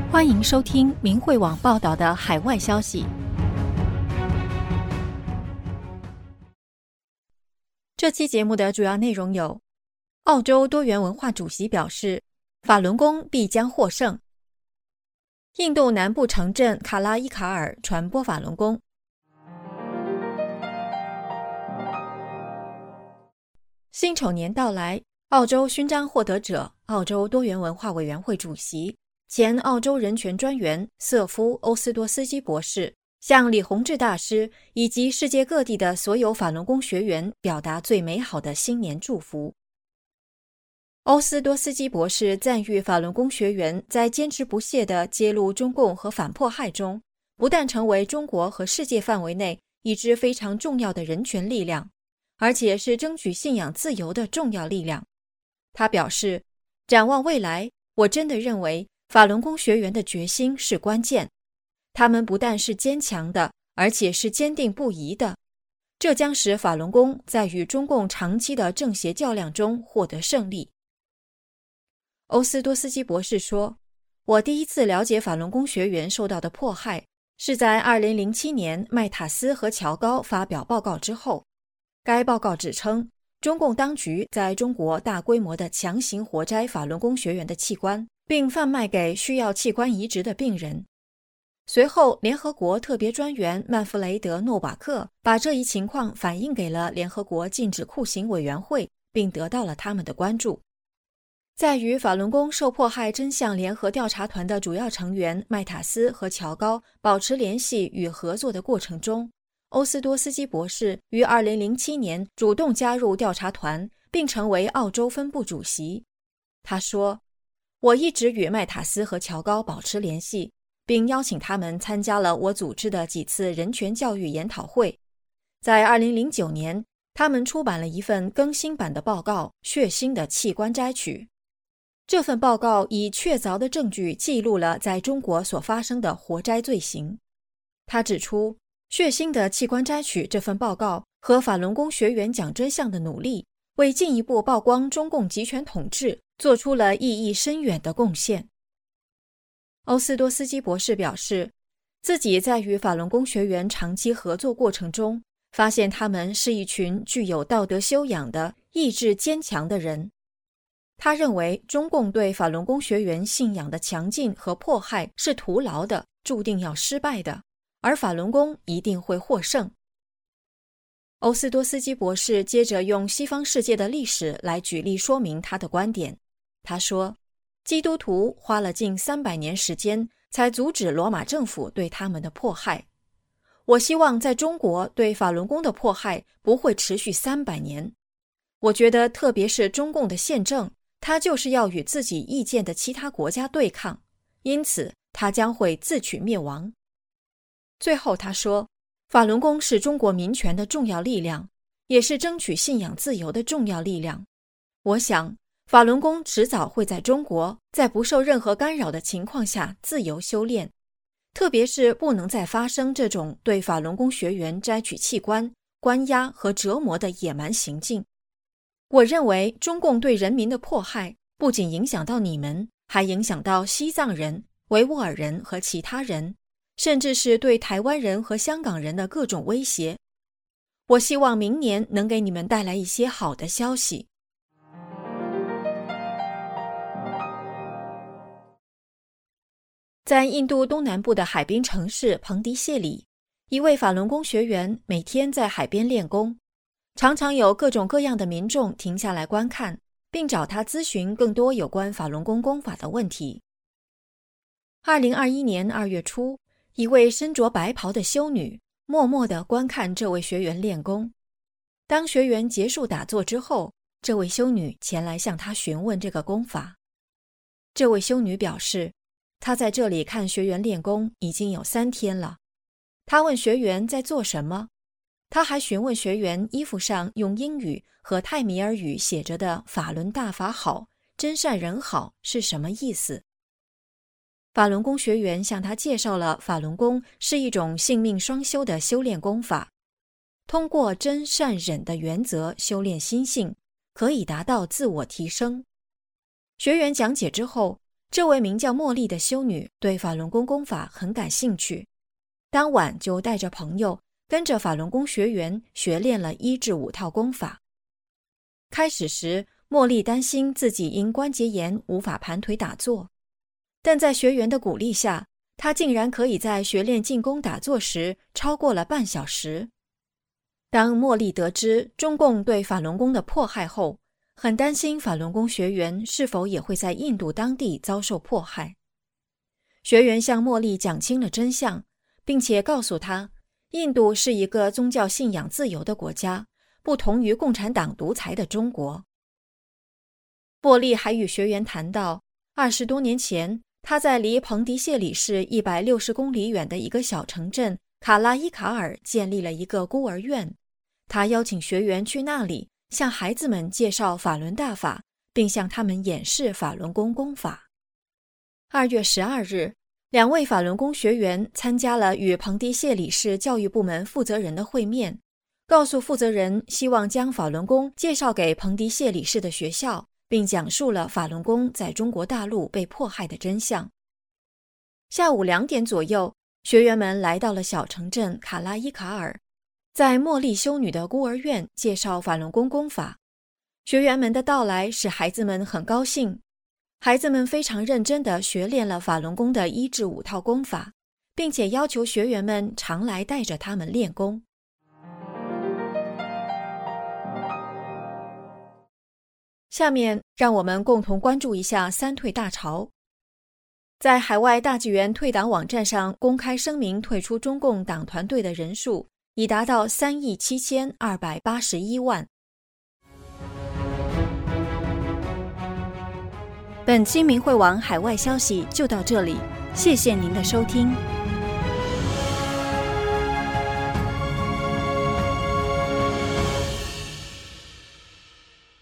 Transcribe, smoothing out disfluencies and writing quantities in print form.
欢迎收听明慧网报道的海外消息。这期节目的主要内容有：澳洲多元文化主席表示，法轮功必将获胜；印度南部城镇卡拉伊卡尔传播法轮功；辛丑年到来，澳洲勋章获得者、澳洲多元文化委员会主席、前澳洲人权专员瑟夫·欧斯多斯基博士向李洪志大师以及世界各地的所有法轮功学员表达最美好的新年祝福。欧斯多斯基博士赞誉法轮功学员在坚持不懈地揭露中共和反迫害中，不但成为中国和世界范围内一支非常重要的人权力量，而且是争取信仰自由的重要力量。他表示，展望未来，我真的认为法轮功学员的决心是关键，他们不但是坚强的，而且是坚定不移的，这将使法轮功在与中共长期的正邪较量中获得胜利。欧斯多斯基博士说，我第一次了解法轮功学员受到的迫害，是在2007年麦塔斯和乔高发表报告之后。该报告指称，中共当局在中国大规模地强行活摘法轮功学员的器官，并贩卖给需要器官移植的病人。随后，联合国特别专员曼弗雷德·诺瓦克把这一情况反映给了联合国禁止酷刑委员会，并得到了他们的关注。在与法轮功受迫害真相联合调查团的主要成员麦塔斯和乔高保持联系与合作的过程中，欧斯多斯基博士于2007年主动加入调查团，并成为澳洲分部主席。他说，我一直与麦塔斯和乔高保持联系，并邀请他们参加了我组织的几次人权教育研讨会。在2009年，他们出版了一份更新版的报告《血腥的器官摘取》。这份报告以确凿的证据记录了在中国所发生的活摘罪行。他指出，血腥的器官摘取这份报告和法轮功学员讲真相的努力，为进一步曝光中共集权统治做出了意义深远的贡献。欧斯多斯基博士表示，自己在与法轮功学员长期合作过程中，发现他们是一群具有道德修养的、意志坚强的人。他认为中共对法轮功学员信仰的强劲和迫害是徒劳的，注定要失败的，而法轮功一定会获胜。欧斯多斯基博士接着用西方世界的历史来举例说明他的观点。他说，基督徒花了近300年时间才阻止罗马政府对他们的迫害。我希望在中国对法轮功的迫害不会持续300年。我觉得特别是中共的宪政，他就是要与自己意见的其他国家对抗，因此他将会自取灭亡。最后他说，法轮功是中国民权的重要力量，也是争取信仰自由的重要力量。我想，法轮功迟早会在中国，在不受任何干扰的情况下自由修炼，特别是不能再发生这种对法轮功学员摘取器官、关押和折磨的野蛮行径。我认为中共对人民的迫害不仅影响到你们，还影响到西藏人、维吾尔人和其他人，甚至是对台湾人和香港人的各种威胁。我希望明年能给你们带来一些好的消息。在印度东南部的海滨城市彭迪谢里，一位法轮功学员每天在海边练功，常常有各种各样的民众停下来观看，并找他咨询更多有关法轮功功法的问题。2021年2月初，一位身着白袍的修女默默地观看这位学员练功。当学员结束打坐之后，这位修女前来向他询问这个功法。这位修女表示，她在这里看学员练功已经有3天了。她问学员在做什么，她还询问学员衣服上用英语和泰米尔语写着的法轮大法好，真善人好是什么意思。法轮功学员向他介绍了法轮功是一种性命双修的修炼功法，通过真善忍的原则修炼心性，可以达到自我提升。学员讲解之后， 这位名叫茉莉的修女对法轮功功法很感兴趣，当晚就带着朋友跟着法轮功学员学练了1至5套功法。开始时，茉莉担心自己因关节炎无法盘腿打坐，但在学员的鼓励下，她竟然可以在学练静功打坐时超过了半小时。当茉莉得知中共对法轮功的迫害后，很担心法轮功学员是否也会在印度当地遭受迫害。学员向茉莉讲清了真相，并且告诉她，印度是一个宗教信仰自由的国家，不同于共产党独裁的中国。茉莉还与学员谈到，20多年前，她在离彭迪谢里市160公里远的一个小城镇卡拉伊卡尔建立了一个孤儿院，她邀请学员去那里向孩子们介绍法轮大法，并向他们演示法轮功功法。2月12日，2位法轮功学员参加了与彭迪谢里市教育部门负责人的会面，告诉负责人希望将法轮功介绍给彭迪谢里市的学校，并讲述了法轮功在中国大陆被迫害的真相。下午2点左右，学员们来到了小城镇卡拉伊卡尔，在茉莉修女的孤儿院介绍法轮功功法。学员们的到来使孩子们很高兴，孩子们非常认真地学练了法轮功的1至5套功法，并且要求学员们常来带着他们练功。下面让我们共同关注一下三退大潮。在海外大纪元退党网站上公开声明退出中共党团队的人数已达到37281万。本期明慧网海外消息就到这里，谢谢您的收听。